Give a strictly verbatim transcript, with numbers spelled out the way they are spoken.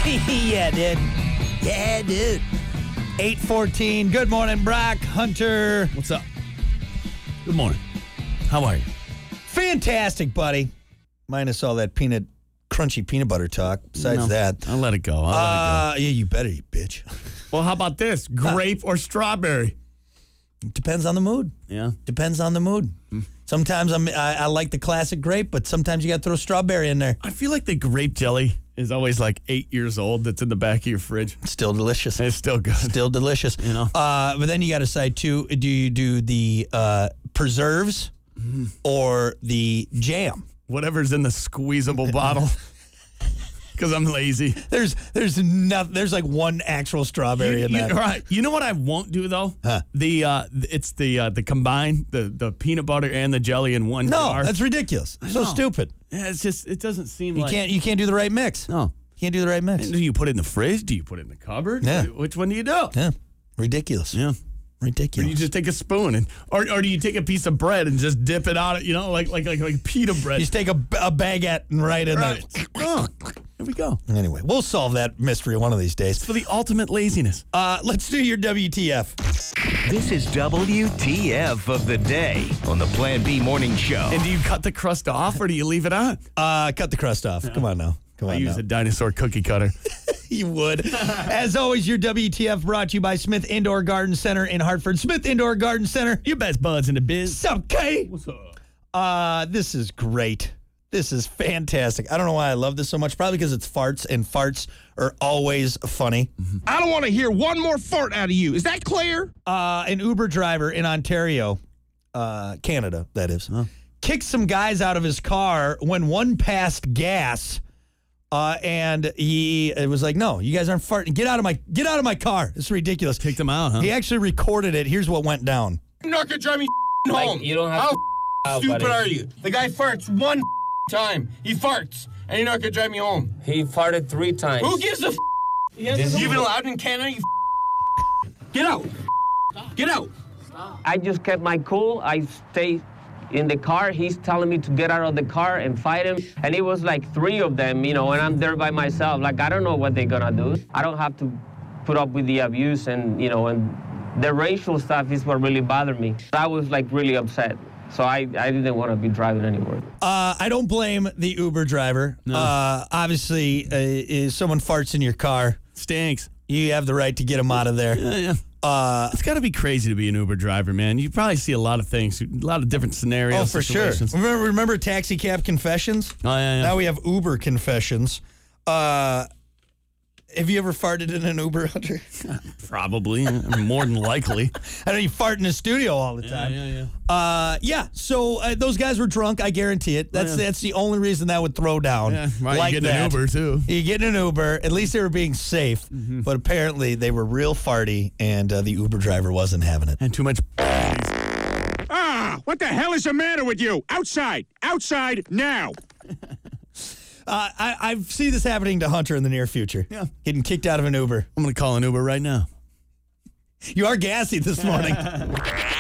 Yeah, dude. Yeah, dude. eight fourteen. Good morning, Brock, Hunter. What's up? Good morning. How are you? Fantastic, buddy. Minus all that peanut, crunchy peanut butter talk. Besides No, that. I'll let it go. I'll Uh, let it yeah, you better, you bitch. go. Well, how about this? Grape or strawberry? Depends on the mood. Yeah. Depends on the mood. Sometimes I'm, I, I like the classic grape, but sometimes you got to throw strawberry in there. I feel like the grape jelly is always like eight years old that's in the back of your fridge. Still delicious. It's still good. Still delicious. You know? Uh, but then you got to decide, too, do you do the uh, preserves or the jam? Whatever's in the squeezable bottle. Because I'm lazy. There's there's not, there's like one actual strawberry You, in you, that. all right. You know what I won't do though? Huh. The uh, it's the uh, the combined the the peanut butter and the jelly in one No, jar. that's ridiculous. So know. stupid. Yeah, it's just it doesn't seem You like can't you can't do the right mix. no. You can't do the right mix. Do you put it in the fridge? Do you put it in the cupboard? Yeah. Which one do you do? Yeah, ridiculous. Yeah. Or Ridiculous. you just take a spoon and, or, or do you take a piece of bread and just dip it out? You know, like like like like pita bread. You just take a, a baguette and right in Right. there. Oh, here we go. Anyway, we'll solve that mystery one of these days. For the ultimate laziness. Uh, let's do your W T F. This is W T F of the day on the Plan B Morning Show. And do you cut the crust off or do you leave it on? Uh, cut the crust off. Come on now. Come I on use now. a dinosaur cookie cutter. You would. As always, your W T F brought to you by Smith Indoor Garden Center in Hartford. Smith Indoor Garden Center. Your best buds in the biz. Sup, K? What's up? Uh, this is great. This is fantastic. I don't know why I love this so much. Probably because it's farts, and farts are always funny. I don't want to hear one more fart out of you. Is that clear? Uh, an Uber driver in Ontario, uh, Canada, that is, kicked some guys out of his car when one passed gas. Uh, and he it was like, no, you guys aren't farting. Get out of my get out of my car. It's ridiculous. Kicked them out, huh? He actually recorded it. Here's what went down. You're not going to drive me home. you don't have How to out, stupid buddy. are you? The guy farts one time. He farts, and you're not going to drive me home. He farted three times. Who gives a f***? This You even is- allowed in Canada? You f- Get out. Get out. I just kept my cool. I stayed in the car. He's telling me to get out of the car and fight him. And it was like three of them, you know, and I'm there by myself. Like, I don't know what they're gonna do. I don't have to put up with the abuse and, you know, and the racial stuff is what really bothered me. I was like really upset. So I, I didn't want to be driving anymore. Uh, I don't blame the Uber driver. No. Uh, obviously, uh, if someone farts in your car, Stinks. you have the right to get them out of there. Yeah, yeah. Uh, It's got to be crazy to be an Uber driver, man. You probably see a lot of things, a lot of different scenarios. oh, for sure. situations. Remember, remember Taxi Cab Confessions? Oh, yeah, yeah. Now we have Uber Confessions. Uh, have you ever farted in an Uber, Hunter? Probably. More than likely. I know you fart in the studio all the time. yeah, yeah. Uh, yeah. So uh, those guys were drunk. I guarantee it. That's yeah. that's the only reason that would throw down. Yeah, right. like you get an that. Uber, too. You get in an Uber. At least they were being safe. But apparently they were real farty, and uh, the Uber driver wasn't having it. And too much. Ah, what the hell is the matter with you? Outside! Outside now! Uh, I I see this happening to Hunter in the near future. Yeah. Getting kicked out of an Uber. I'm going to call an Uber right now. You are gassy this morning.